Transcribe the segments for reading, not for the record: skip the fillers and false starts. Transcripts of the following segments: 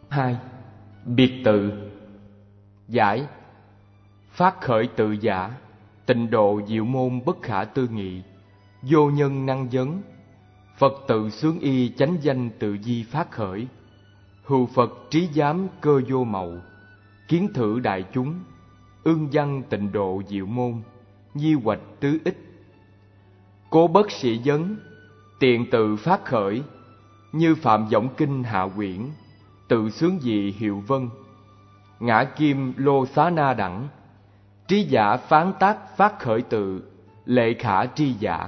2. Biệt tự. Giải: phát khởi tự giả, tịnh độ diệu môn bất khả tư nghị, vô nhân năng vấn, Phật tự xướng y chánh danh tự di phát khởi, hữu Phật trí giám cơ vô mậu, kiến thử đại chúng, ương văn tịnh độ diệu môn, nhi hoạch tứ ích. Cố bất sĩ vấn, tiện tự phát khởi, như phạm võng kinh hạ quyển, tự xướng dị hiệu vân, ngã kim lô xá na đẳng, trí giả phán tác phát khởi tự, lệ khả tri giả.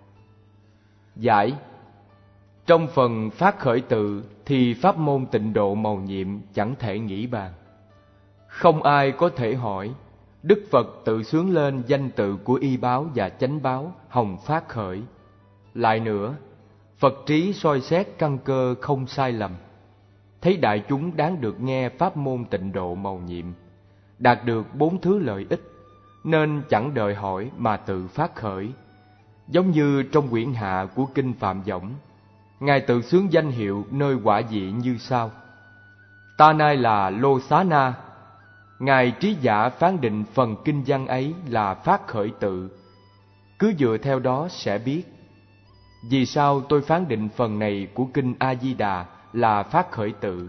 Giải: trong phần phát khởi tự thì pháp môn tịnh độ mầu nhiệm chẳng thể nghĩ bàn. Không ai có thể hỏi, Đức Phật tự xướng lên danh tự của y báo và chánh báo hồng phát khởi. Lại nữa, Phật trí soi xét căn cơ không sai lầm, thấy đại chúng đáng được nghe pháp môn tịnh độ mầu nhiệm, đạt được 4 thứ lợi ích, nên chẳng đợi hỏi mà tự phát khởi. Giống như trong quyển hạ của kinh Phạm Võng, Ngài tự xướng danh hiệu nơi quả vị như sau: ta nay là Lô Xá Na. Ngài trí giả phán định phần kinh văn ấy là phát khởi tự, cứ dựa theo đó sẽ biết. Vì sao tôi phán định phần này của kinh A Di Đà là phát khởi tự?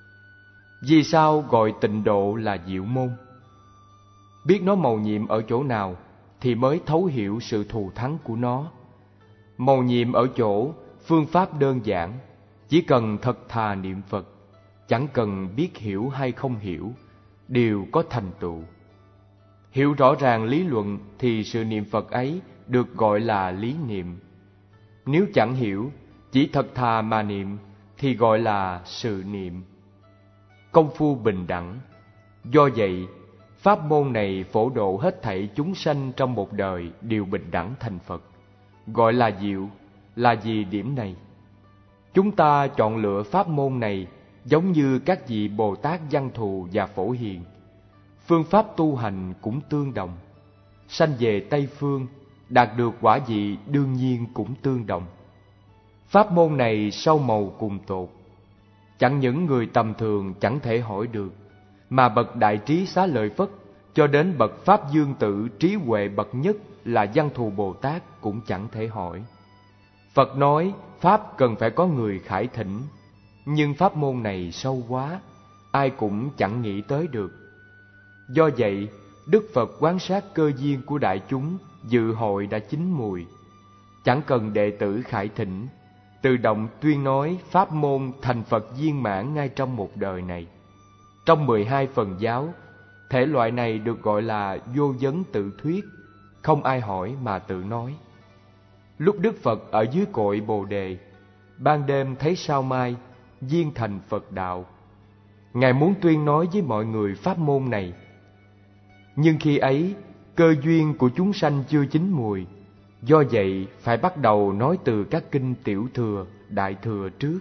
Vì sao gọi tịnh độ là diệu môn? Biết nó mầu nhiệm ở chỗ nào thì mới thấu hiểu sự thù thắng của nó. Mầu nhiệm ở chỗ phương pháp đơn giản, chỉ cần thật thà niệm Phật, chẳng cần biết hiểu hay không hiểu, đều có thành tựu. Hiểu rõ ràng lý luận thì sự niệm Phật ấy được gọi là lý niệm. Nếu chẳng hiểu, chỉ thật thà mà niệm thì gọi là sự niệm. Công phu bình đẳng. Do vậy, pháp môn này phổ độ hết thảy chúng sanh trong một đời đều bình đẳng thành Phật. Gọi là diệu là vì điểm này. Chúng ta chọn lựa pháp môn này giống như các vị Bồ Tát Văn Thù và Phổ Hiền. Phương pháp tu hành cũng tương đồng. Sanh về Tây Phương, đạt được quả vị đương nhiên cũng tương đồng. Pháp môn này sâu màu cùng tột. Chẳng những người tầm thường chẳng thể hỏi được, mà bậc đại trí Xá Lợi Phất cho đến bậc Pháp Dương Tự trí huệ bậc nhất là Văn Thù Bồ Tát cũng chẳng thể hỏi. Phật nói Pháp cần phải có người khải thỉnh, nhưng pháp môn này sâu quá, ai cũng chẳng nghĩ tới được. Do vậy, Đức Phật quan sát cơ duyên của đại chúng, dự hội đã chín mùi, chẳng cần đệ tử khải thỉnh, tự động tuyên nói pháp môn thành Phật viên mãn ngay trong một đời này. Trong 12 phần giáo, thể loại này được gọi là vô vấn tự thuyết, không ai hỏi mà tự nói. Lúc Đức Phật ở dưới cội Bồ Đề, ban đêm thấy sao mai, viên thành Phật đạo. Ngài muốn tuyên nói với mọi người pháp môn này. Nhưng khi ấy, cơ duyên của chúng sanh chưa chín mùi, do vậy phải bắt đầu nói từ các kinh tiểu thừa, đại thừa trước.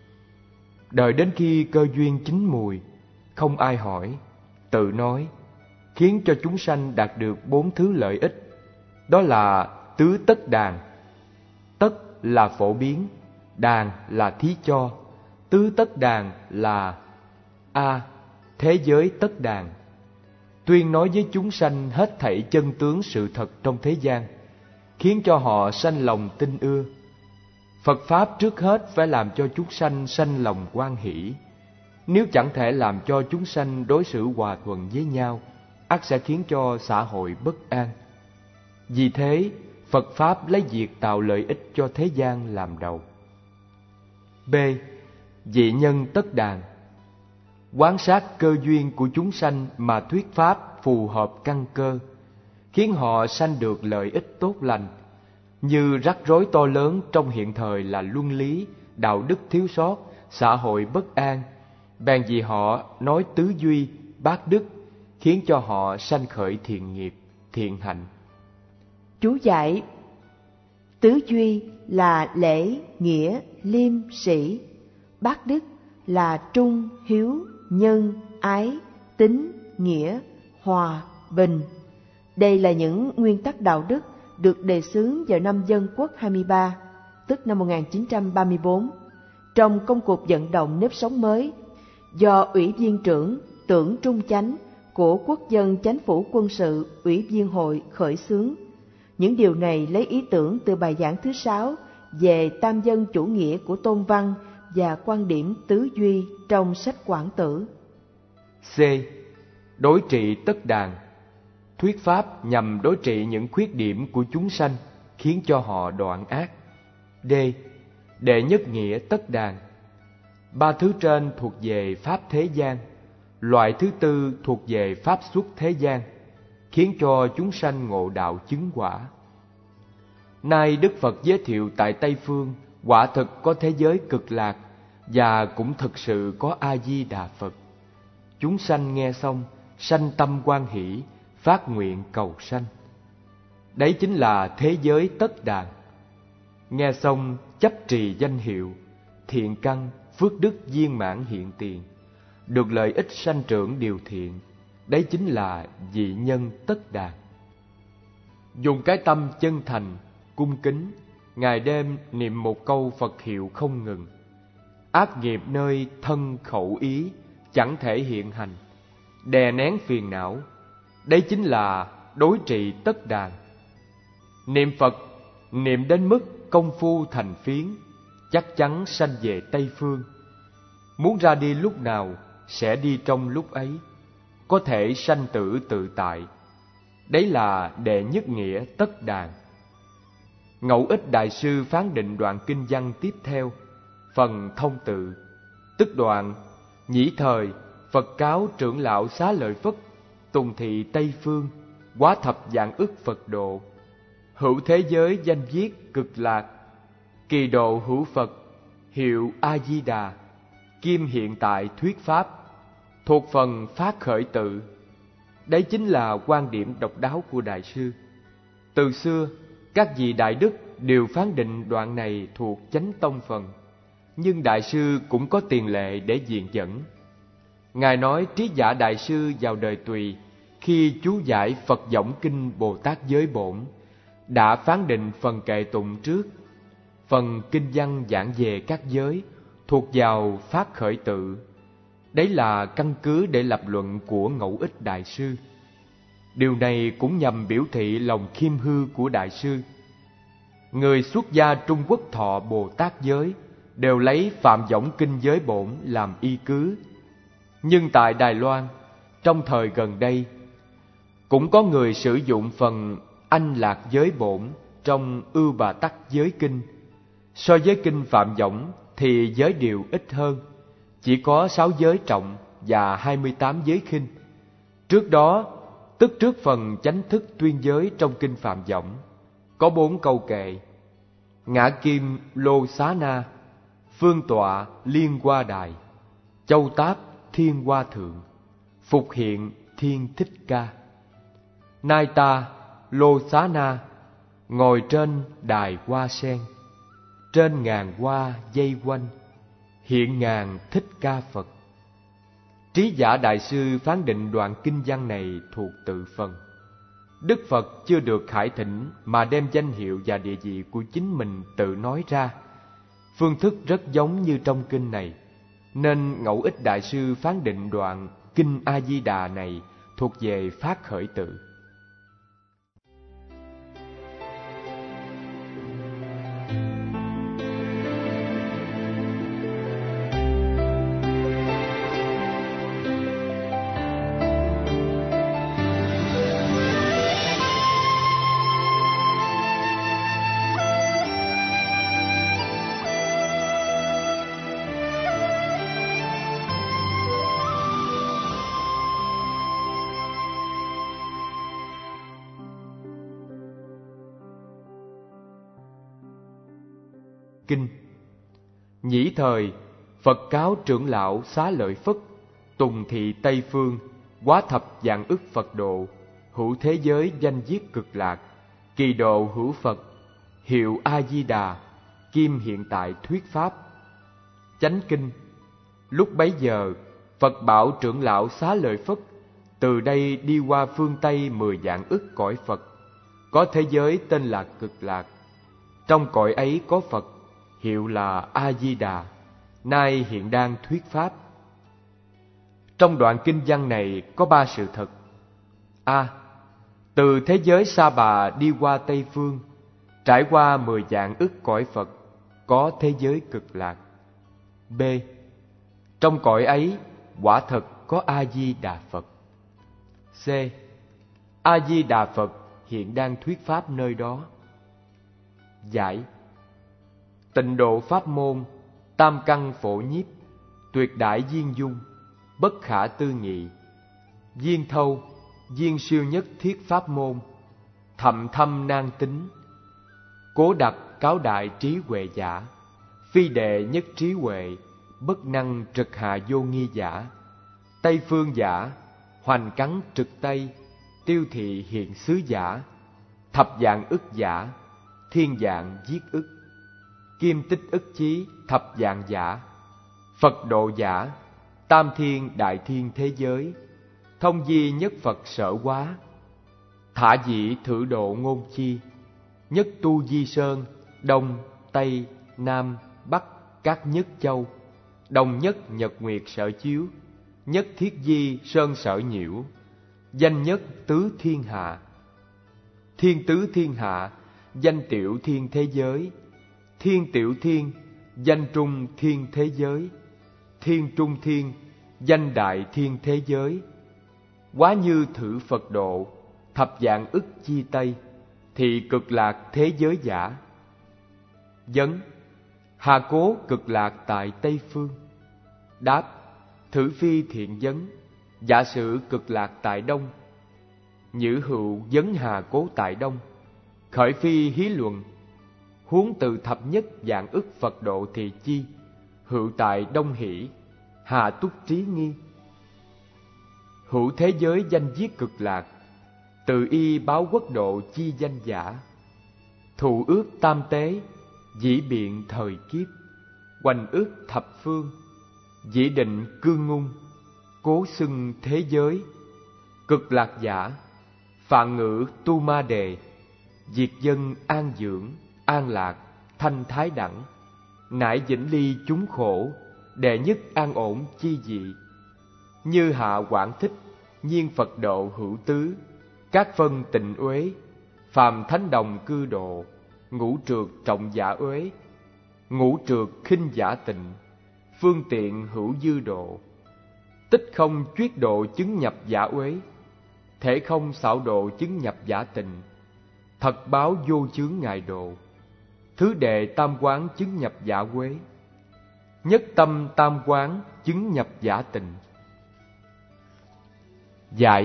Đợi đến khi cơ duyên chín mùi, không ai hỏi, tự nói, khiến cho chúng sanh đạt được 4 thứ lợi ích. Đó là tứ tất đàn. Tất là phổ biến, đàn là thí cho. Tứ tất đàn là A. Thế giới tất đàn, tuyên nói với chúng sanh hết thảy chân tướng sự thật trong thế gian, khiến cho họ sanh lòng tin ưa. Phật Pháp trước hết phải làm cho chúng sanh sanh lòng hoan hỷ. Nếu chẳng thể làm cho chúng sanh đối xử hòa thuận với nhau, ắt sẽ khiến cho xã hội bất an. Vì thế, Phật Pháp lấy việc tạo lợi ích cho thế gian làm đầu. B. Vị nhân tất đàn, quan sát cơ duyên của chúng sanh mà thuyết pháp phù hợp căn cơ, khiến họ sanh được lợi ích tốt lành. Như rắc rối to lớn trong hiện thời là luân lý, đạo đức thiếu sót, xã hội bất an, bèn vì họ nói tứ duy, bát đức, khiến cho họ sanh khởi thiện nghiệp, thiện hạnh. Chú giải: tứ duy là lễ, nghĩa, liêm, sĩ. Bát đức là trung, hiếu, nhân, ái, tín, nghĩa, hòa, bình. Đây là những nguyên tắc đạo đức được đề xướng vào năm Dân Quốc 23, tức năm 1934, trong công cuộc vận động nếp sống mới, do Ủy viên trưởng Tưởng Trung Chánh của Quốc dân Chánh phủ Quân sự Ủy viên hội khởi xướng. Những điều này lấy ý tưởng từ bài giảng thứ 6 về tam dân chủ nghĩa của Tôn Văn và quan điểm tứ duy trong sách Quảng Tử. C. Đối trị tất đàn. Thuyết pháp nhằm đối trị những khuyết điểm của chúng sanh, khiến cho họ đoạn ác. D. Đệ nhất nghĩa tất đàn. Ba thứ trên thuộc về pháp thế gian, loại thứ tư thuộc về pháp xuất thế gian, khiến cho chúng sanh ngộ đạo chứng quả. Nay Đức Phật giới thiệu tại Tây Phương quả thực có thế giới cực lạc, và cũng thực sự có A-di-đà Phật. Chúng sanh nghe xong sanh tâm hoan hỷ, phát nguyện cầu sanh. Đấy chính là thế giới tất đàn. Nghe xong chấp trì danh hiệu, thiện căn, phước đức viên mãn hiện tiền, được lợi ích sanh trưởng điều thiện. Đấy chính là vị nhân tất đàn. Dùng cái tâm chân thành, cung kính, ngày đêm niệm một câu Phật hiệu không ngừng. Ác nghiệp nơi thân khẩu ý chẳng thể hiện hành, đè nén phiền não. Đấy chính là đối trị tất đàn. Niệm Phật, niệm đến mức công phu thành phiến, chắc chắn sanh về Tây Phương. Muốn ra đi lúc nào, sẽ đi trong lúc ấy, có thể sanh tử tự tại. Đấy là đệ nhất nghĩa tất đàn. Ngẫu Ích Đại Sư phán định đoạn kinh văn tiếp theo, phần thông tự, tức đoạn: nhĩ thời Phật cáo trưởng lão Xá Lợi Phất, tùng thị Tây Phương, quá thập vạn ức Phật độ, hữu thế giới danh viết cực lạc, kỳ độ hữu Phật, hiệu A-di-đà, kim hiện tại thuyết pháp, thuộc phần phát khởi tự. Đấy chính là quan điểm độc đáo của Đại sư. Từ xưa, các vị Đại Đức đều phán định đoạn này thuộc Chánh Tông phần, nhưng Đại sư cũng có tiền lệ để viện dẫn. Ngài nói Trí Giả Đại sư vào đời Tùy, khi chú giải Phật Võng Kinh Bồ Tát Giới Bổn, đã phán định phần kệ tụng trước. Phần kinh văn giảng về các giới thuộc vào phát khởi tự. Đấy là căn cứ để lập luận của Ngẫu Ích Đại sư. Điều này cũng nhằm biểu thị lòng khiêm hư của Đại sư. Người xuất gia Trung Quốc thọ Bồ Tát giới đều lấy Phạm Võng Kinh Giới Bổn làm y cứ. Nhưng tại Đài Loan, trong thời gần đây, cũng có người sử dụng phần Anh Lạc Giới Bổn trong Ưu Bà Tắc Giới Kinh. So với kinh Phạm Võng thì giới điều ít hơn, chỉ có 6 giới trọng và 28 giới khinh. Trước đó, tức trước phần chánh thức tuyên giới trong kinh Phạm Võng, có 4 câu kệ: ngã kim lô xá na, phương tọa liên hoa đài, châu táp thiên hoa thượng, phục hiện thiên thích ca. Nay ta lô xá na, ngồi trên đài hoa sen, trên ngàn hoa dây quanh, hiện ngàn thích ca Phật. Trí Giả Đại sư phán định đoạn kinh văn này thuộc tự phần. Đức Phật chưa được khải thỉnh mà đem danh hiệu và địa vị của chính mình tự nói ra. Phương thức rất giống như trong kinh này, nên Ngẫu Ích Đại sư phán định đoạn kinh A-di-đà này thuộc về phát khởi tự. Kinh. Nhĩ thời Phật cáo trưởng lão Xá Lợi Phất, tùng thị Tây Phương, quá thập vạn ức Phật độ, hữu thế giới danh viết cực lạc, kỳ độ hữu Phật, hiệu A-di-đà, kim hiện tại thuyết pháp. Chánh kinh. Lúc bấy giờ Phật bảo trưởng lão Xá Lợi Phất từ đây đi qua phương Tây 10 vạn ức cõi Phật, có thế giới tên là cực lạc. Trong cõi ấy có Phật, hiệu là A-di-đà, nay hiện đang thuyết pháp. Trong đoạn kinh văn này có 3 sự thật. A. Từ thế giới Sa Bà đi qua Tây Phương, trải qua 10 vạn ức cõi Phật, có thế giới Cực Lạc. B. Trong cõi ấy quả thật có A-di-đà Phật. C. A-di-đà Phật hiện đang thuyết pháp nơi đó. Giải: Tịnh độ pháp môn, tam căn phổ nhiếp, tuyệt đại viên dung, bất khả tư nghị, viên thâu, viên siêu nhất thiết pháp môn, thậm thâm nan tính, cố đặc cáo đại trí huệ giả, phi đệ nhất trí huệ, bất năng trực hạ vô nghi giả, Tây phương giả, hoành cắn trực Tây, tiêu thị hiện xứ giả, thập dạng ức giả, thiên dạng giết ức, kim tích ức chí thập dạng giả, Phật độ giả, tam thiên đại thiên thế giới, thông di nhất Phật sở quá, thả dĩ thử độ ngôn chi, nhất tu di sơn, đông, tây, nam, bắc các nhất châu, đồng nhất nhật nguyệt sở chiếu, nhất thiết di sơn sở nhiễu, danh nhất tứ thiên hạ, thiên tứ thiên hạ, danh tiểu thiên thế giới, thiên tiểu thiên, danh trung thiên thế giới, thiên trung thiên, danh đại thiên thế giới. Quá như thử Phật độ, thập dạng ức chi Tây, thì cực lạc thế giới giả. Vấn: Hà cố cực lạc tại Tây Phương? Đáp: Thử phi thiện vấn, giả sử cực lạc tại Đông. Nhữ hữu vấn hà cố tại Đông, khởi phi hí luận. Huống từ thập nhất vạn ức Phật độ thì chi, hữu tại Đông hỷ, hà túc trí nghi. Hữu thế giới danh viết cực lạc, tự y báo quốc độ chi danh giả. Thụ ước tam tế, dĩ biện thời kiếp, hoành ước thập phương, dĩ định cương ngung, cố xưng thế giới. Cực lạc giả, phạn ngữ tu ma đề, diệt dân an dưỡng, an lạc, thanh thái đẳng, nải vĩnh ly chúng khổ, đệ nhất an ổn chi dị. Như hạ quảng thích, nhiên Phật độ hữu tứ, các phân tịnh uế, phàm thánh đồng cư độ, ngũ trược trọng giả uế, ngũ trược khinh giả tịnh, phương tiện hữu dư độ. Tích không chuyết độ chứng nhập giả uế, thể không xảo độ chứng nhập giả tịnh, thật báo vô chướng ngài độ. Thứ đệ tam quán chứng nhập giả uế, nhất tâm tam quán chứng nhập giả tịnh. Giải: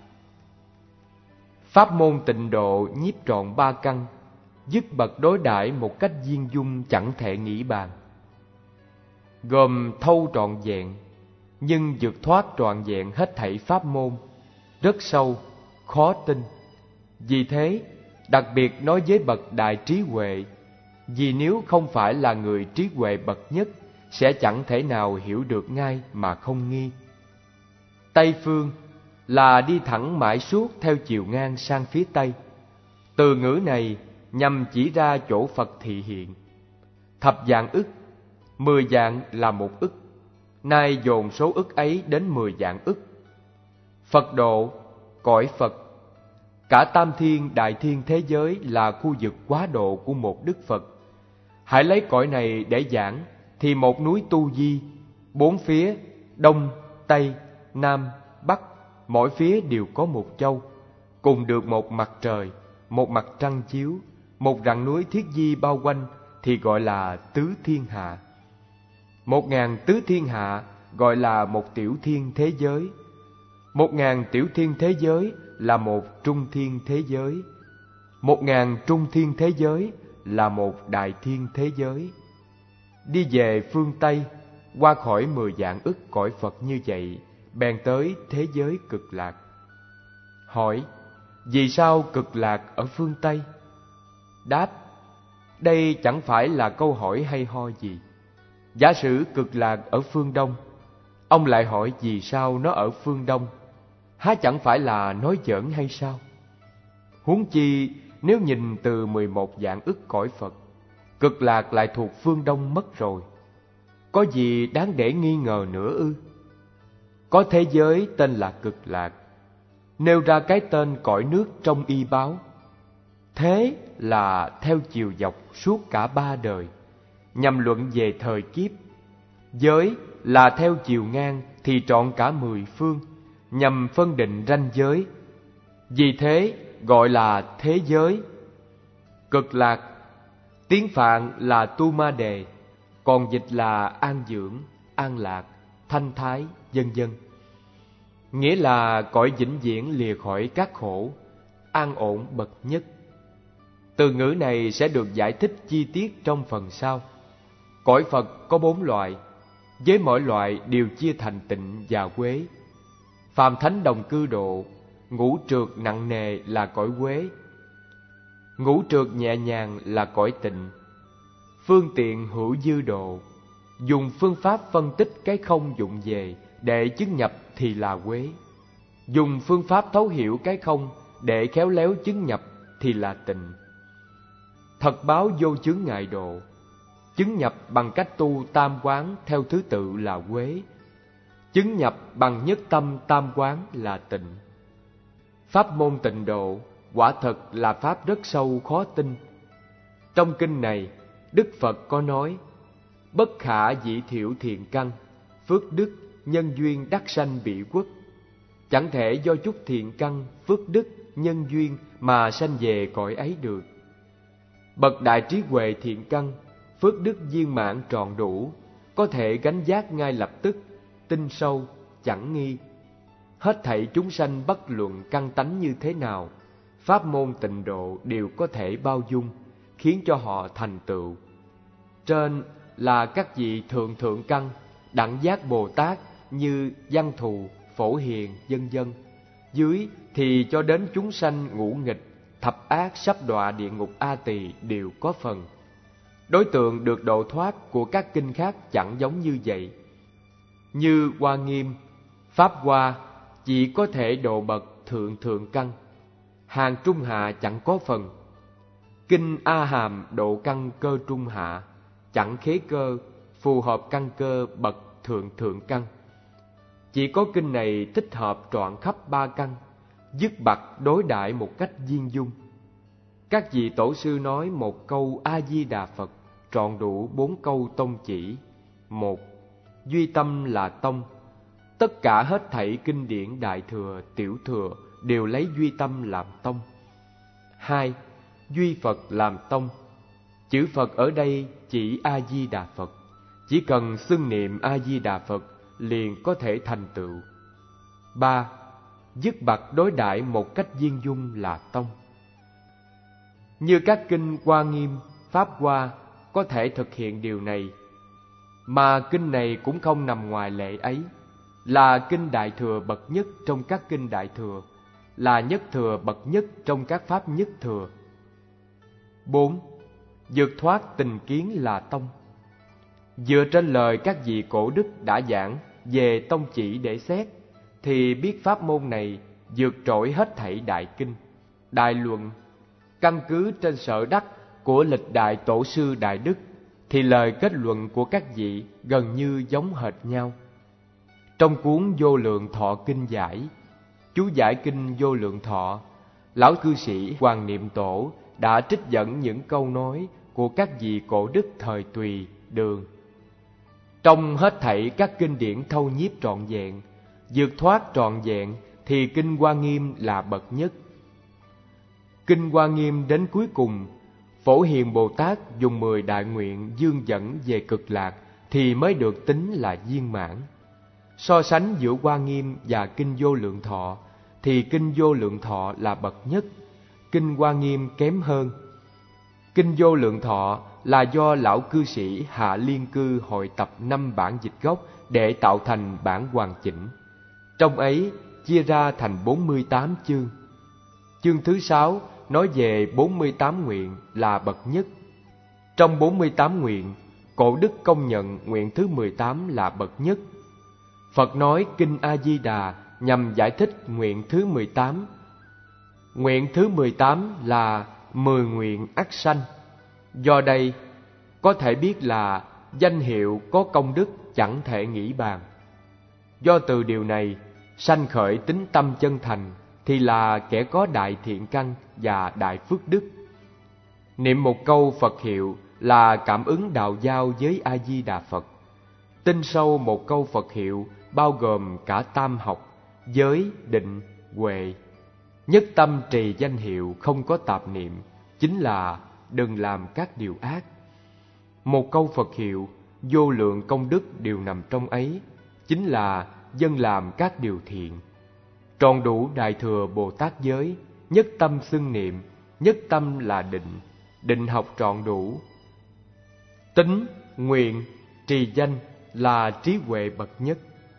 Pháp môn tịnh độ nhiếp trọn 3 căn, dứt bậc đối đãi một cách viên dung chẳng thể nghĩ bàn, gồm thâu trọn vẹn, nhưng vượt thoát trọn vẹn hết thảy pháp môn, rất sâu, khó tin. Vì thế, đặc biệt nói với bậc đại trí huệ, vì nếu không phải là người trí huệ bậc nhất, sẽ chẳng thể nào hiểu được ngay mà không nghi. Tây phương là đi thẳng mãi suốt theo chiều ngang sang phía Tây. Từ ngữ này nhằm chỉ ra chỗ Phật thị hiện. Thập vạn ức, 10 vạn là 1 ức, nay dồn số ức ấy đến 10 vạn ức. Phật độ, cõi Phật, cả tam thiên đại thiên thế giới là khu vực quá độ của một Đức Phật. Hãy lấy cõi này để giảng, thì một núi Tu Di, 4 phía, Đông, Tây, Nam, Bắc, mỗi phía đều có một châu, cùng được một mặt trời, một mặt trăng chiếu, một rặng núi thiết di bao quanh, thì gọi là tứ thiên hạ. 1000 tứ thiên hạ gọi là một tiểu thiên thế giới. 1000 tiểu thiên thế giới là một trung thiên thế giới. 1000 trung thiên thế giới là một đại thiên thế giới. Đi về phương Tây, qua khỏi 10 vạn ức cõi Phật như vậy, bèn tới thế giới cực lạc. Hỏi: Vì sao cực lạc ở phương Tây? Đáp: Đây chẳng phải là câu hỏi hay ho gì. Giả sử cực lạc ở phương Đông, ông lại hỏi vì sao nó ở phương Đông, há chẳng phải là nói giỡn hay sao? Huống chi nếu nhìn từ 11 vạn ức cõi Phật, cực lạc lại thuộc phương Đông mất rồi, có gì đáng để nghi ngờ nữa ư? có thế giới tên là Cực Lạc, nêu ra cái tên cõi nước trong y báo. Thế là theo chiều dọc suốt cả 3 đời, nhằm luận về thời kiếp. Giới là theo chiều ngang thì trọn cả 10 phương, nhằm phân định ranh giới. Vì thế gọi là thế giới. Cực Lạc, tiếng Phạn là Tu Ma Đề, còn dịch là an dưỡng, an lạc, thanh thái, vân vân. Nghĩa là cõi vĩnh viễn lìa khỏi các khổ, an ổn bậc nhất. Từ ngữ này sẽ được giải thích chi tiết trong phần sau. Cõi Phật có 4 loại, với mỗi loại đều chia thành tịnh và quế. Phàm thánh đồng cư độ, ngũ trượt nặng nề là cõi quế, ngũ trượt nhẹ nhàng là cõi tịnh. Phương tiện hữu dư độ, dùng phương pháp phân tích cái không dụng về để chứng nhập thì là quế. Dùng phương pháp thấu hiểu cái không để khéo léo chứng nhập thì là tịnh. Thật báo vô chướng ngại độ, chứng nhập bằng cách tu tam quán theo thứ tự là quế. Chứng nhập bằng nhất tâm tam quán là tịnh. Pháp môn tịnh độ quả thật là pháp rất sâu khó tin. Trong kinh này, Đức Phật có nói: bất khả dĩ thiểu thiện căn, phước đức, nhân duyên đắc sanh bị quốc. Chẳng thể do chút thiện căn, phước đức, nhân duyên mà sanh về cõi ấy được. Bậc đại trí huệ thiện căn, phước đức viên mãn trọn đủ, có thể gánh vác ngay lập tức, tinh sâu, chẳng nghi. Hết thảy chúng sanh bất luận căn tánh như thế nào, pháp môn tịnh độ đều có thể bao dung, khiến cho họ thành tựu. Trên là các vị thượng thượng căn, đẳng giác Bồ Tát như Văn Thù, Phổ Hiền, vân vân. Dưới thì cho đến chúng sanh ngũ nghịch, thập ác sắp đọa địa ngục A Tỳ đều có phần. Đối tượng được độ thoát của các kinh khác chẳng giống như vậy. Như Hoa Nghiêm, Pháp Hoa chỉ có thể độ bậc thượng thượng căn, hàng trung hạ chẳng có phần. Kinh A Hàm độ căn cơ trung hạ, chẳng khế cơ, phù hợp căn cơ bậc thượng thượng căn. Chỉ có kinh này thích hợp trọn khắp 3 căn, dứt bặt đối đãi một cách viên dung. Các vị tổ sư nói một câu A Di Đà Phật trọn đủ 4 câu tông chỉ. 1. Duy tâm là tông. Tất cả hết thảy kinh điển Đại Thừa, Tiểu Thừa đều lấy duy tâm làm tông. 2. Duy Phật làm tông. Chữ Phật ở đây chỉ A Di Đà Phật, chỉ cần xưng niệm A Di Đà Phật liền có thể thành tựu. 3. Dứt bặt đối đãi một cách viên dung là tông. Như các kinh Hoa Nghiêm, Pháp Hoa có thể thực hiện điều này, mà kinh này cũng không nằm ngoài lệ ấy, là kinh Đại Thừa bậc nhất trong các kinh Đại Thừa, là nhất thừa bậc nhất trong các pháp nhất thừa. 4. Vượt thoát tình kiến là tông. Dựa trên lời các vị cổ đức đã giảng về tông chỉ để xét, thì biết pháp môn này vượt trội hết thảy đại kinh, đại luận. Căn cứ trên sở đắc của lịch đại tổ sư đại đức, thì lời kết luận của các vị gần như giống hệt nhau. Trong cuốn Vô Lượng Thọ Kinh giải, chú giải kinh Vô Lượng Thọ, lão cư sĩ Hoàng Niệm Tổ đã trích dẫn những câu nói của các vị cổ đức thời Tùy, Đường. Trong hết thảy các kinh điển thâu nhiếp trọn vẹn, vượt thoát trọn vẹn, thì kinh Hoa Nghiêm là bậc nhất. Kinh Hoa Nghiêm đến cuối cùng, Phổ Hiền Bồ Tát dùng 10 đại nguyện dương dẫn về Cực Lạc thì mới được tính là viên mãn. So sánh giữa Hoa Nghiêm và kinh Vô Lượng Thọ thì kinh Vô Lượng Thọ là bậc nhất, kinh Hoa Nghiêm kém hơn. Kinh Vô Lượng Thọ là do lão cư sĩ Hạ Liên Cư hội tập 5 bản dịch gốc để tạo thành bản hoàn chỉnh. Trong ấy chia ra thành 48 chương. Chương thứ 6 nói về 48 nguyện là bậc nhất. Trong 48 nguyện, cổ đức công nhận nguyện thứ 18 là bậc nhất. Phật nói kinh A Di Đà nhằm giải thích nguyện thứ 18. Nguyện thứ 18 là 10 nguyện ắt sanh. Do đây có thể biết là danh hiệu có công đức chẳng thể nghĩ bàn. Do từ điều này sanh khởi tính tâm chân thành, thì là kẻ có đại thiện căn và đại phước đức. Niệm một câu Phật hiệu là cảm ứng đạo giao với A Di Đà Phật. Tin sâu một câu Phật hiệu bao gồm cả tam học, giới, định, huệ. Nhất tâm trì danh hiệu không có tạp niệm, chính là đừng làm các điều ác. Một câu Phật hiệu, vô lượng công đức đều nằm trong ấy, chính là dân làm các điều thiện. Tròn đủ Đại Thừa Bồ Tát giới, nhất tâm xưng niệm, nhất tâm là định, định học trọn đủ. Tính, nguyện, trì danh là trí huệ bậc nhất.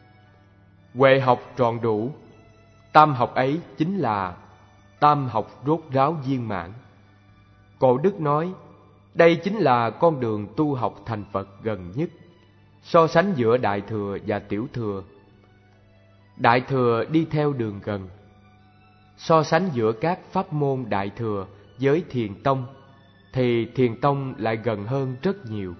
Huệ học trọn đủ, tam học ấy chính là tam học rốt ráo viên mãn. Cổ đức nói, đây chính là con đường tu học thành Phật gần nhất. So sánh giữa Đại Thừa và Tiểu Thừa, Đại Thừa đi theo đường gần. So sánh giữa các pháp môn Đại Thừa với Thiền Tông, thì Thiền Tông lại gần hơn rất nhiều.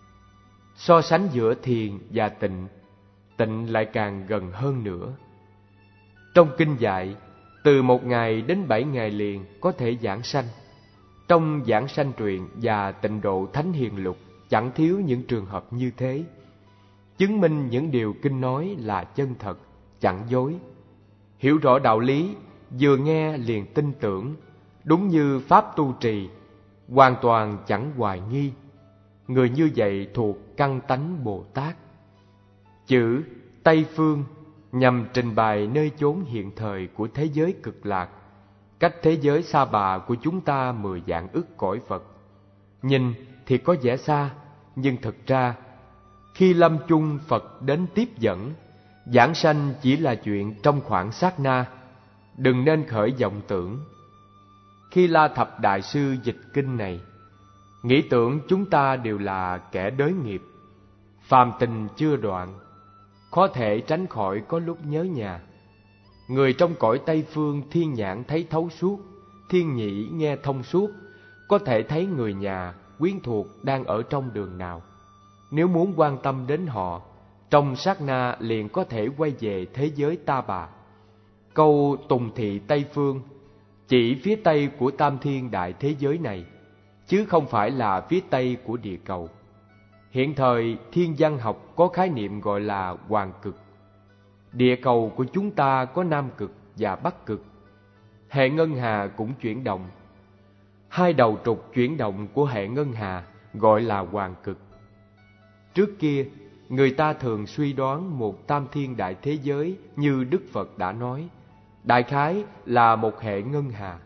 So sánh giữa Thiền và Tịnh, Tịnh lại càng gần hơn nữa. Trong kinh dạy, từ 1 ngày đến 7 ngày liền có thể giảng sanh. Trong giảng sanh truyện và Tịnh Độ Thánh Hiền Lục chẳng thiếu những trường hợp như thế, chứng minh những điều kinh nói là chân thật, chẳng dối. Hiểu rõ đạo lý, vừa nghe liền tin tưởng, đúng như pháp tu trì, hoàn toàn chẳng hoài nghi. Người như vậy thuộc căn tánh Bồ Tát. Chữ Tây Phương nhằm trình bày nơi chốn hiện thời của thế giới cực lạc, cách thế giới Sa Bà của chúng ta 10 vạn ức cõi Phật. Nhìn thì có vẻ xa, nhưng thực ra khi lâm chung Phật đến tiếp dẫn, giảng sanh chỉ là chuyện trong khoảng sát na, đừng nên khởi vọng tưởng. Khi La Thập Đại Sư dịch kinh này, nghĩ tưởng chúng ta đều là kẻ đới nghiệp, phàm tình chưa đoạn, khó thể tránh khỏi có lúc nhớ nhà. Người trong cõi Tây Phương thiên nhãn thấy thấu suốt, thiên nhĩ nghe thông suốt, có thể thấy người nhà, quyến thuộc đang ở trong đường nào. Nếu muốn quan tâm đến họ, trong sát na liền có thể quay về thế giới Ta Bà. Câu Tùng Thị Tây Phương chỉ phía tây của tam thiên đại thế giới này, chứ không phải là phía tây của địa cầu. Hiện thời thiên văn học có khái niệm gọi là hoàng cực. Địa cầu của chúng ta có nam cực và bắc cực. Hệ ngân hà cũng chuyển động. Hai đầu trục chuyển động của hệ ngân hà gọi là hoàng cực. Trước kia, người ta thường suy đoán một tam thiên đại thế giới như Đức Phật đã nói, đại khái là một hệ ngân hà.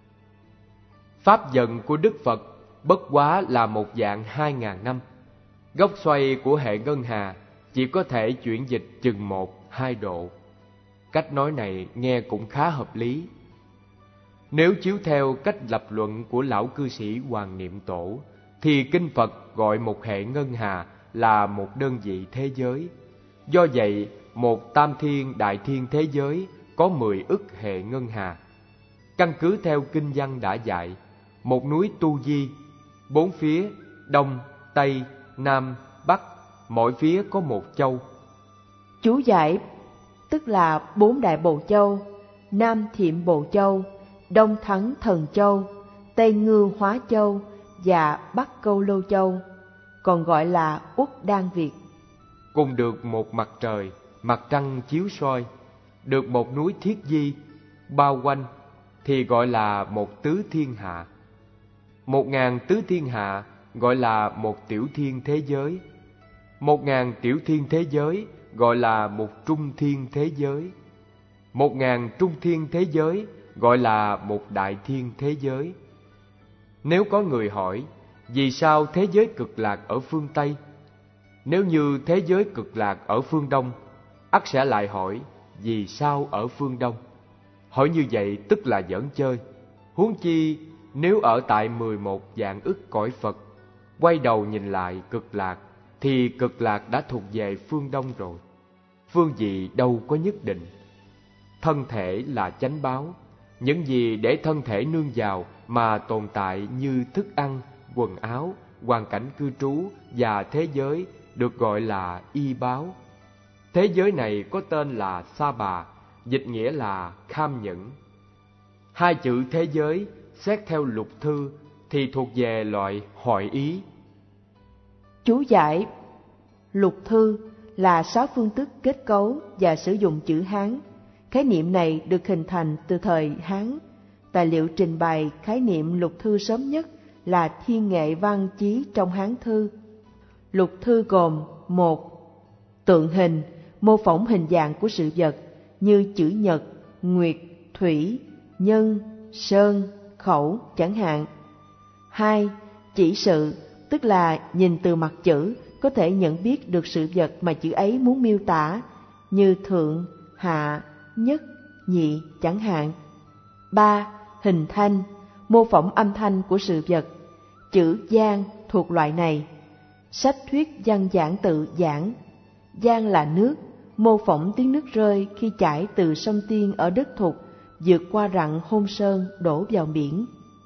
Pháp vận của Đức Phật bất quá là một dạng 2.000 năm. Góc xoay của hệ ngân hà chỉ có thể chuyển dịch chừng 1-2 độ. Cách nói này nghe cũng khá hợp lý. Nếu chiếu theo cách lập luận của lão cư sĩ Hoàng Niệm Tổ, thì kinh Phật gọi một hệ ngân hà là một đơn vị thế giới. Do vậy, một tam thiên đại thiên thế giới có 10 ức hệ ngân hà. Căn cứ theo kinh văn đã dạy, một núi Tu Di, 4 phía đông, tây, nam, bắc, mỗi phía có một châu. Chú giải tức là 4 đại bồ châu: Nam Thiệm Bồ Châu, Đông Thắng Thần Châu, Tây Ngưu Hóa Châu và Bắc Câu Lô Châu, còn gọi là Uất Đan Việt. Cùng được một mặt trời, mặt trăng chiếu soi, được một núi Thiết Di bao quanh, thì gọi là một tứ thiên hạ. 1.000 tứ thiên hạ gọi là một tiểu thiên thế giới. 1.000 tiểu thiên thế giới gọi là một trung thiên thế giới. 1.000 trung thiên thế giới gọi là một đại thiên thế giới. Nếu có người hỏi, vì sao thế giới cực lạc ở phương Tây? Nếu như thế giới cực lạc ở phương Đông, ắt sẽ lại hỏi, vì sao ở phương Đông? Hỏi như vậy tức là giỡn chơi. Huống chi nếu ở tại 11 vạn ức cõi Phật, quay đầu nhìn lại cực lạc, thì cực lạc đã thuộc về phương Đông rồi. Phương vị đâu có nhất định. Thân thể là chánh báo. Những gì để thân thể nương vào mà tồn tại như thức ăn, quần áo, hoàn cảnh cư trú và thế giới được gọi là y báo. Thế giới này có tên là Sa Bà, dịch nghĩa là kham nhẫn. Hai chữ thế giới xét theo lục thư thì thuộc về loại hội ý. Chú giải: lục thư là 6 phương thức kết cấu và sử dụng chữ Hán. Khái niệm này được hình thành từ thời Hán. Tài liệu trình bày khái niệm lục thư sớm nhất là Thiên Nghệ Văn Chí trong Hán thư. Lục thư gồm: 1. Tượng hình, mô phỏng hình dạng của sự vật như chữ nhật, nguyệt, thủy, nhân, sơn, khẩu chẳng hạn. 2. Chỉ sự, tức là nhìn từ mặt chữ có thể nhận biết được sự vật mà chữ ấy muốn miêu tả, như thượng, hạ, nhất, nhị chẳng hạn. 3. Hình thanh, mô phỏng âm thanh của sự vật. Chữ giang thuộc loại này. Sách thuyết văn giảng tự giảng. Giang là nước, mô phỏng tiếng nước rơi khi chảy từ sông Tiên ở đất Thục, vượt qua rặng Hôn Sơn đổ vào biển.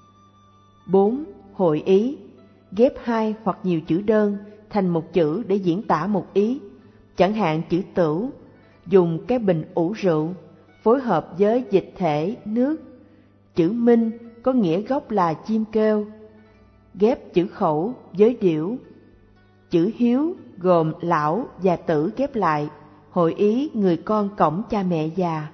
4. Hội ý, ghép 2 hoặc nhiều chữ đơn thành một chữ để diễn tả một ý. Chẳng hạn chữ tửu, dùng cái bình ủ rượu, phối hợp với dịch thể nước. Chữ minh có nghĩa gốc là chim kêu, ghép chữ khẩu với điểu. Chữ hiếu gồm lão và tử ghép lại, hội ý người con cõng cha mẹ già.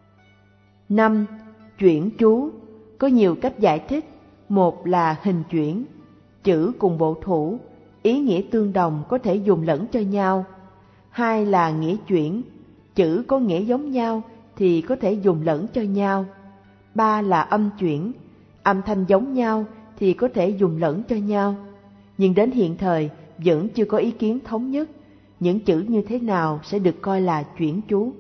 5. Chuyển chú, có nhiều cách giải thích. Một là hình chuyển, chữ cùng bộ thủ, ý nghĩa tương đồng có thể dùng lẫn cho nhau. 2 là nghĩa chuyển, chữ có nghĩa giống nhau thì có thể dùng lẫn cho nhau. 3 là âm chuyển, âm thanh giống nhau thì có thể dùng lẫn cho nhau. Nhưng đến hiện thời vẫn chưa có ý kiến thống nhất những chữ như thế nào sẽ được coi là chuyển chú.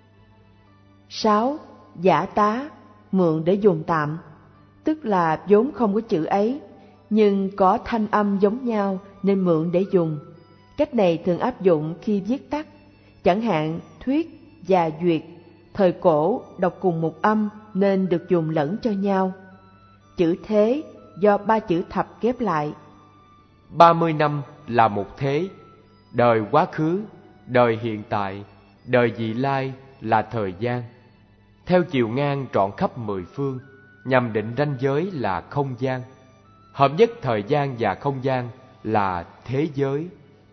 6. Giả tá, mượn để dùng tạm, tức là vốn không có chữ ấy, nhưng có thanh âm giống nhau nên mượn để dùng. Cách này thường áp dụng khi viết tắt, chẳng hạn thuyết và duyệt, thời cổ đọc cùng một âm nên được dùng lẫn cho nhau. Chữ thế do 3 chữ thập ghép lại. 30 năm là một thế, đời quá khứ, đời hiện tại, đời vị lai là thời gian. Theo chiều ngang trọn khắp 10 phương, nhằm định ranh giới là không gian. Hợp nhất thời gian và không gian là thế giới.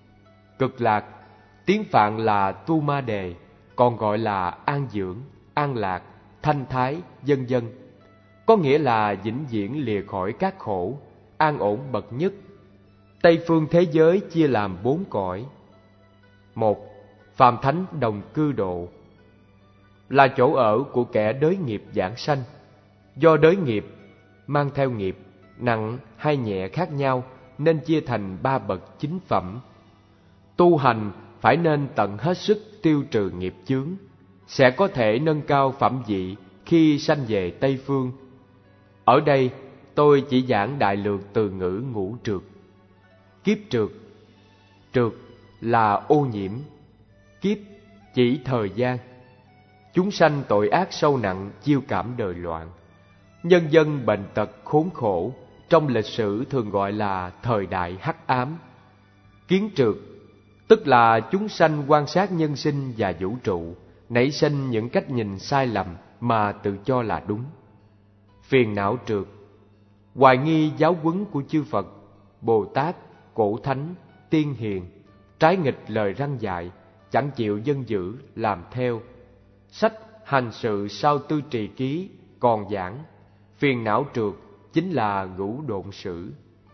Cực lạc, tiếng Phạn là Tu Ma Đề, còn gọi là an dưỡng, an lạc, thanh thái, vân vân. Có nghĩa là vĩnh viễn lìa khỏi các khổ, an ổn bậc nhất. Tây phương thế giới chia làm 4 cõi. 1. Phàm thánh đồng cư độ, là chỗ ở của kẻ đới nghiệp giảng sanh. Do đới nghiệp, mang theo nghiệp, nặng hay nhẹ khác nhau nên chia thành 3 bậc chính phẩm. Tu hành phải nên tận hết sức tiêu trừ nghiệp chướng, sẽ có thể nâng cao phẩm vị khi sanh về Tây phương. Ở đây tôi chỉ giảng đại lược từ ngữ ngũ trược. Kiếp trược, trược là ô nhiễm, kiếp chỉ thời gian. Chúng sanh tội ác sâu nặng, chiêu cảm đời loạn. Nhân dân bệnh tật khốn khổ, trong lịch sử thường gọi là thời đại hắc ám. Kiến trược, tức là chúng sanh quan sát nhân sinh và vũ trụ, nảy sinh những cách nhìn sai lầm mà tự cho là đúng. Phiền não trược, hoài nghi giáo huấn của chư Phật, Bồ Tát, Cổ Thánh, Tiên Hiền, trái nghịch lời răn dạy, chẳng chịu dân giữ làm theo. Sách hành sự sao Tư Trì Ký còn giảng, phiền não trược chính là ngũ độn sử.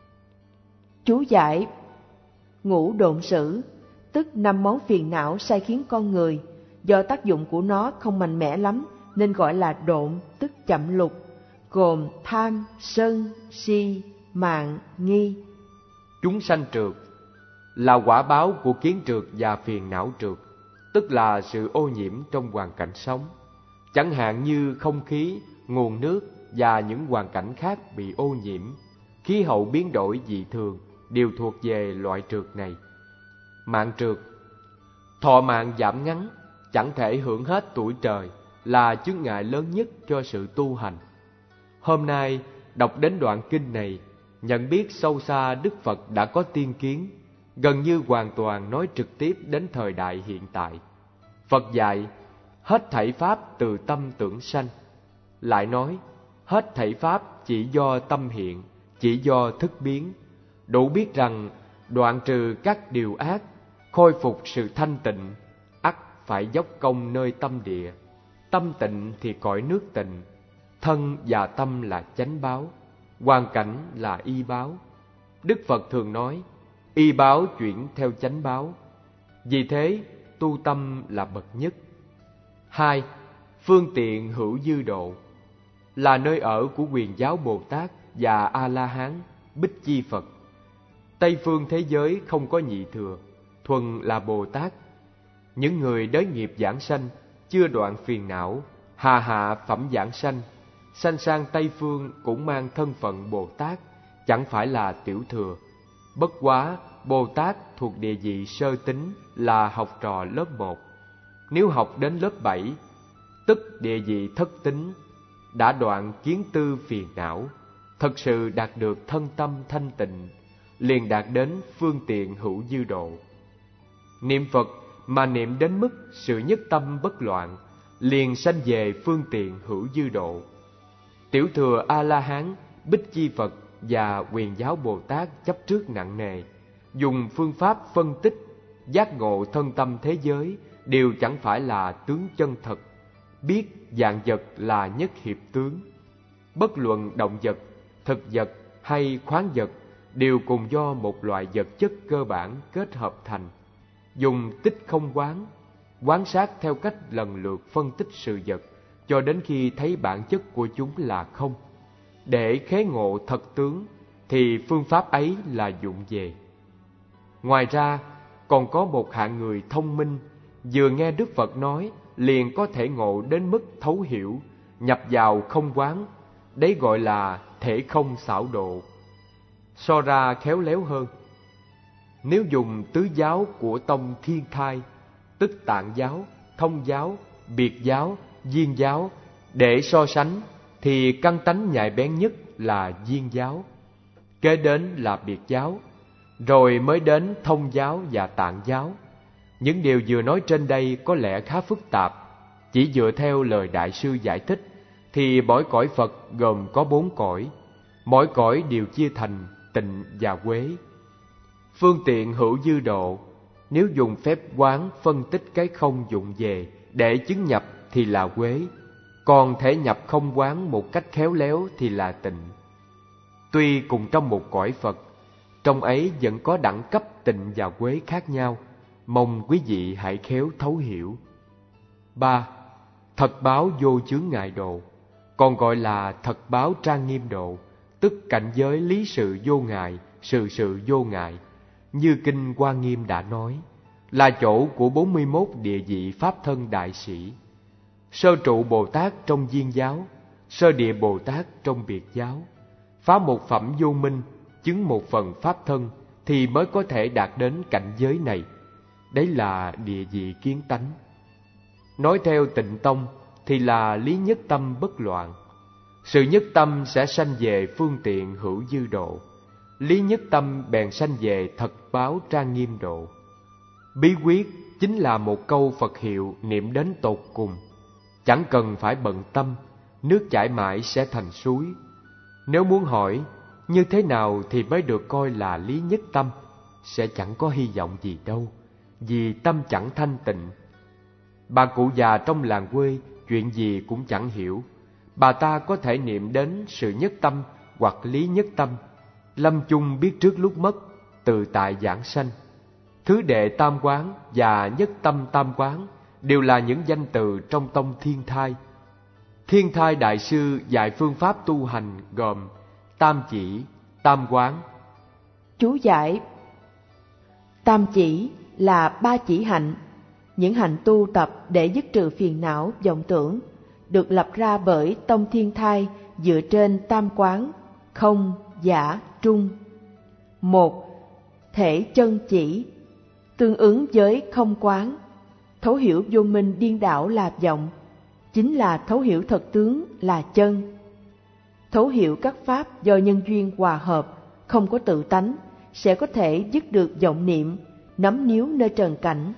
Chú giải: ngũ độn sử, tức 5 món phiền não sai khiến con người, do tác dụng của nó không mạnh mẽ lắm nên gọi là độn, tức chậm lục, gồm tham, sân, si, mạn, nghi. Chúng sanh trược là quả báo của kiến trược và phiền não trược, tức là sự ô nhiễm trong hoàn cảnh sống, chẳng hạn như không khí, nguồn nước và những hoàn cảnh khác bị ô nhiễm. Khí hậu biến đổi dị thường đều thuộc về loại trược này. Mạng trược, thọ mạng giảm ngắn, chẳng thể hưởng hết tuổi trời, là chướng ngại lớn nhất cho sự tu hành. Hôm nay đọc đến đoạn kinh này, nhận biết sâu xa Đức Phật đã có tiên kiến, gần như hoàn toàn nói trực tiếp đến thời đại hiện tại. Phật dạy, hết thảy pháp từ tâm tưởng sanh. Lại nói, hết thảy pháp chỉ do tâm hiện, chỉ do thức biến. Đủ biết rằng, đoạn trừ các điều ác, khôi phục sự thanh tịnh, ắt phải dốc công nơi tâm địa. Tâm tịnh thì cõi nước tịnh, thân và tâm là chánh báo, hoàn cảnh là y báo. Đức Phật thường nói, y báo chuyển theo chánh báo. Vì thế, tu tâm là bậc nhất. 2. Phương tiện hữu dư độ là nơi ở của Quyền Giáo Bồ Tát và A-la-hán, Bích Chi Phật. Tây phương thế giới không có nhị thừa, thuần là Bồ Tát. Những người đới nghiệp giảng sanh, chưa đoạn phiền não, hà hạ phẩm giảng sanh, sanh sang Tây phương cũng mang thân phận Bồ Tát, chẳng phải là tiểu thừa. Bất quá, Bồ Tát thuộc địa vị sơ tính là học trò lớp 1. Nếu học đến lớp 7, tức địa vị thất tính, đã đoạn kiến tư phiền não, thật sự đạt được thân tâm thanh tịnh, liền đạt đến phương tiện hữu dư độ. Niệm Phật mà niệm đến mức sự nhất tâm bất loạn, liền sanh về phương tiện hữu dư độ. Tiểu thừa A-la-hán, Bích Chi Phật và Quyền Giáo Bồ Tát chấp trước nặng nề, dùng phương pháp phân tích, giác ngộ thân tâm thế giới đều chẳng phải là tướng chân thật, biết vạn vật là nhất hiệp tướng. Bất luận động vật, thực vật hay khoáng vật đều cùng do một loại vật chất cơ bản kết hợp thành. Dùng tích không quán, quan sát theo cách lần lượt phân tích sự vật cho đến khi thấy bản chất của chúng là không. Để khế ngộ thật tướng thì phương pháp ấy là dụng về. Ngoài ra, còn có một hạng người thông minh, vừa nghe Đức Phật nói liền có thể ngộ đến mức thấu hiểu, nhập vào không quán. Đấy gọi là thể không xảo độ. So ra khéo léo hơn, nếu dùng tứ giáo của tông Thiên Thai, tức Tạng giáo, Thông giáo, Biệt giáo, Viên giáo để so sánh, thì căn tánh nhạy bén nhất là Viên giáo, kế đến là Biệt giáo, rồi mới đến Thông giáo và Tạng giáo. Những điều vừa nói trên đây có lẽ khá phức tạp. Chỉ dựa theo lời Đại sư giải thích thì mỗi cõi Phật gồm có 4 cõi, mỗi cõi đều chia thành tịnh và quế. Phương tiện hữu dư độ, nếu dùng phép quán phân tích cái không dụng về để chứng nhập thì là quế, còn thể nhập không quán một cách khéo léo thì là tịnh. Tuy cùng trong một cõi Phật, trong ấy vẫn có đẳng cấp tịnh và quế khác nhau, mong quý vị hãy khéo thấu hiểu. 3. Thật báo vô chướng ngại độ, còn gọi là thật báo trang nghiêm độ, tức cảnh giới lý sự vô ngại, sự sự vô ngại. Như Kinh Hoa Nghiêm đã nói, là chỗ của 41 địa vị Pháp thân đại sĩ. Sơ trụ Bồ Tát trong Viên giáo, sơ địa Bồ Tát trong Biệt giáo. Phá một phẩm vô minh, chứng một phần Pháp thân thì mới có thể đạt đến cảnh giới này. Đấy là địa vị kiến tánh. Nói theo Tịnh Tông thì là lý nhất tâm bất loạn. Sự nhất tâm sẽ sanh về phương tiện hữu dư độ. Lý nhất tâm bèn sanh về thật báo trang nghiêm độ. Bí quyết chính là một câu Phật hiệu niệm đến tột cùng. Chẳng cần phải bận tâm, nước chảy mãi sẽ thành suối. Nếu muốn hỏi như thế nào thì mới được coi là lý nhất tâm, sẽ chẳng có hy vọng gì đâu, vì tâm chẳng thanh tịnh. Bà cụ già trong làng quê chuyện gì cũng chẳng hiểu, bà ta có thể niệm đến sự nhất tâm hoặc lý nhất tâm. Lâm chung biết trước lúc mất, từ tại giảng sanh. Thứ đệ tam quán và nhất tâm tam quán đều là những danh từ trong tông Thiên Thai. Thiên Thai Đại sư dạy phương pháp tu hành gồm tam chỉ, tam quán. Chú giải: tam chỉ là 3 chỉ hạnh, những hạnh tu tập để dứt trừ phiền não, vọng tưởng, được lập ra bởi tông Thiên Thai dựa trên tam quán không, giả, trung. 1. Thể chân chỉ, tương ứng với không quán, thấu hiểu vô minh điên đảo là vọng, chính là thấu hiểu thật tướng là chân. Thấu hiểu các pháp do nhân duyên hòa hợp, không có tự tánh, sẽ có thể dứt được vọng niệm, nắm níu nơi trần cảnh.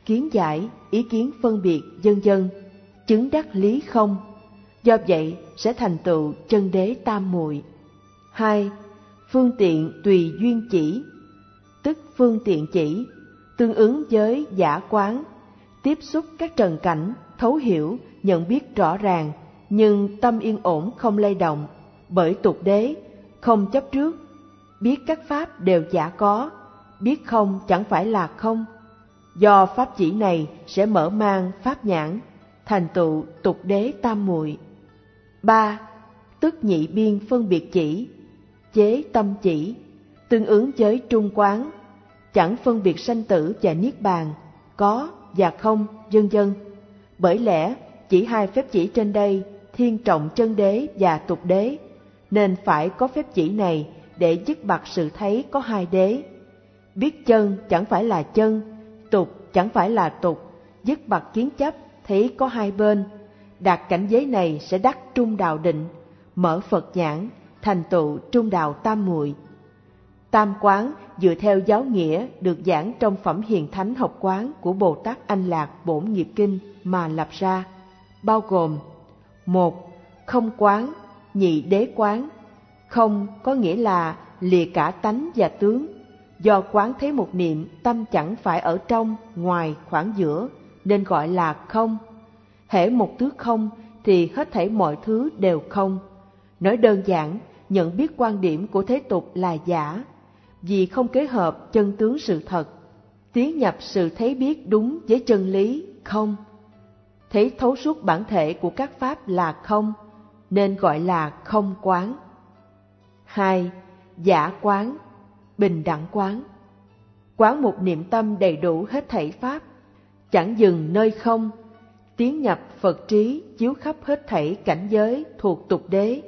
kiến giải, ý kiến phân biệt, vân vân, chứng đắc lý không. Do vậy sẽ thành tựu chân đế tam muội. 2. Phương tiện tùy duyên chỉ, tức phương tiện chỉ tương ứng với giả quán, tiếp xúc các trần cảnh, thấu hiểu, nhận biết rõ ràng, nhưng tâm yên ổn không lay động, bởi tục đế, không chấp trước, biết các pháp đều giả có, biết không chẳng phải là không. Do pháp chỉ này sẽ mở mang pháp nhãn, thành tựu tục đế tam muội. 3. Tức nhị biên phân biệt chỉ, chế tâm chỉ, tương ứng với trung quán, chẳng phân biệt sanh tử và niết bàn, có và không, vân vân. Bởi lẽ chỉ hai phép chỉ trên đây thiên trọng chân đế và tục đế, nên phải có phép chỉ này để dứt bặt sự thấy có hai đế. Biết chân chẳng phải là chân, tục chẳng phải là tục, dứt bặt kiến chấp thấy có hai bên. Đạt cảnh giới này sẽ đắc trung đạo định, mở Phật nhãn, thành tựu trung đạo tam muội. Tam quán dựa theo giáo nghĩa được giảng trong phẩm Hiền Thánh Học Quán của Bồ Tát Anh Lạc Bổn Nghiệp Kinh mà lập ra, bao gồm: 1. Không quán, nhị đế quán. Không có nghĩa là lìa cả tánh và tướng. Do quán thấy một niệm, tâm chẳng phải ở trong, ngoài, khoảng giữa, nên gọi là không. Hễ một thứ không thì hết thảy mọi thứ đều không. Nói đơn giản, nhận biết quan điểm của thế tục là giả, vì không kế hợp chân tướng sự thật, tiến nhập sự thấy biết đúng với chân lý không. Thấy thấu suốt bản thể của các pháp là không, nên gọi là không quán. 2. Giả quán, bình đẳng quán. Quán một niệm tâm đầy đủ hết thảy pháp, chẳng dừng nơi không, tiến nhập Phật trí chiếu khắp hết thảy cảnh giới thuộc tục đế.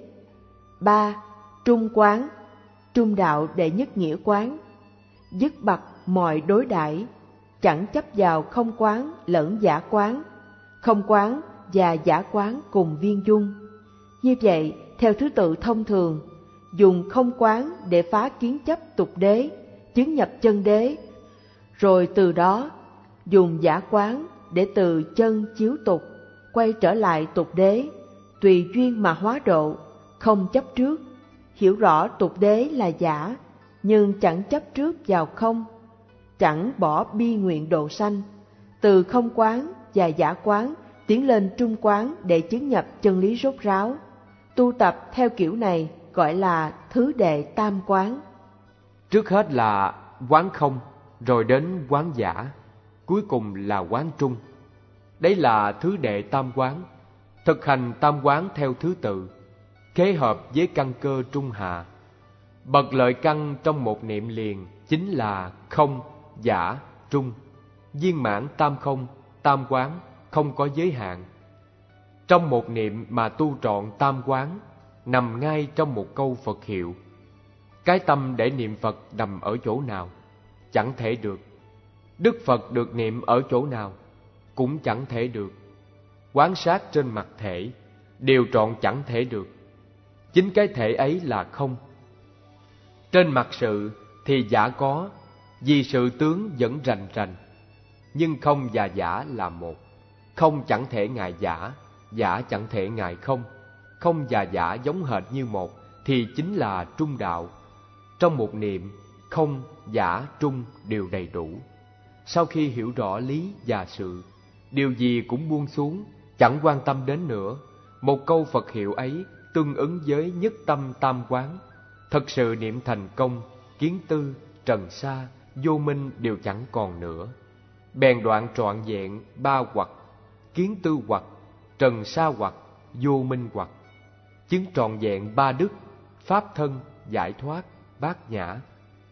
3. Trung quán, trung đạo đệ nhất nghĩa quán. Dứt bặt mọi đối đãi, chẳng chấp vào không quán lẫn giả quán. Không quán và giả quán cùng viên dung. Như vậy, theo thứ tự thông thường, dùng không quán để phá kiến chấp tục đế, chứng nhập chân đế, rồi từ đó dùng giả quán để từ chân chiếu tục, quay trở lại tục đế, tùy duyên mà hóa độ, không chấp trước, hiểu rõ tục đế là giả, nhưng chẳng chấp trước vào không, chẳng bỏ bi nguyện độ sanh, từ không quán và giả quán tiến lên trung quán để chứng nhập chân lý rốt ráo. Tu tập theo kiểu này gọi là thứ đệ tam quán. Trước hết là quán không, rồi đến quán giả, cuối cùng là quán trung. Đấy là thứ đệ tam quán. Thực hành tam quán theo thứ tự, kết hợp với căn cơ trung hạ. Bậc lợi căn trong một niệm liền chính là không, giả, trung. Viên mãn tam không, tam quán không có giới hạn. Trong một niệm mà tu trọn tam quán nằm ngay trong một câu Phật hiệu. Cái tâm để niệm Phật nằm ở chỗ nào? Chẳng thể được. Đức Phật được niệm ở chỗ nào? Cũng chẳng thể được. Quán sát trên mặt thể, điều trọn chẳng thể được. Chính cái thể ấy là không. Trên mặt sự thì giả có, vì sự tướng vẫn rành rành. Nhưng không và giả là một. Không chẳng thể ngại giả, giả chẳng thể ngại không. Không và giả giống hệt như một thì chính là trung đạo. Trong một niệm, không, giả, trung đều đầy đủ. Sau khi hiểu rõ lý và sự, điều gì cũng buông xuống, chẳng quan tâm đến nữa. Một câu Phật hiệu ấy tương ứng với nhất tâm tam quán. Thật sự niệm thành công, kiến tư, trần sa, vô minh đều chẳng còn nữa. Bèn đoạn trọn vẹn ba hoặc, kiến tư hoặc, trần sa hoặc, vô minh hoặc. Chứng trọn vẹn ba đức, pháp thân, giải thoát, bát nhã.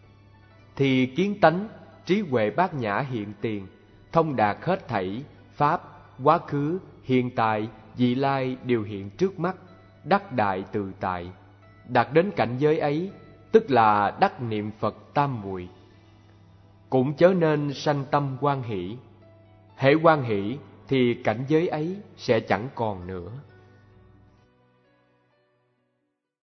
Thì kiến tánh, trí huệ bát nhã hiện tiền, thông đạt hết thảy, pháp, quá khứ, hiện tại, vị lai đều hiện trước mắt, đắc đại tự tại. Đạt đến cảnh giới ấy, tức là đắc niệm Phật tam muội. Cũng chớ nên sanh tâm hoan hỷ. Hễ hoan hỷ thì cảnh giới ấy sẽ chẳng còn nữa.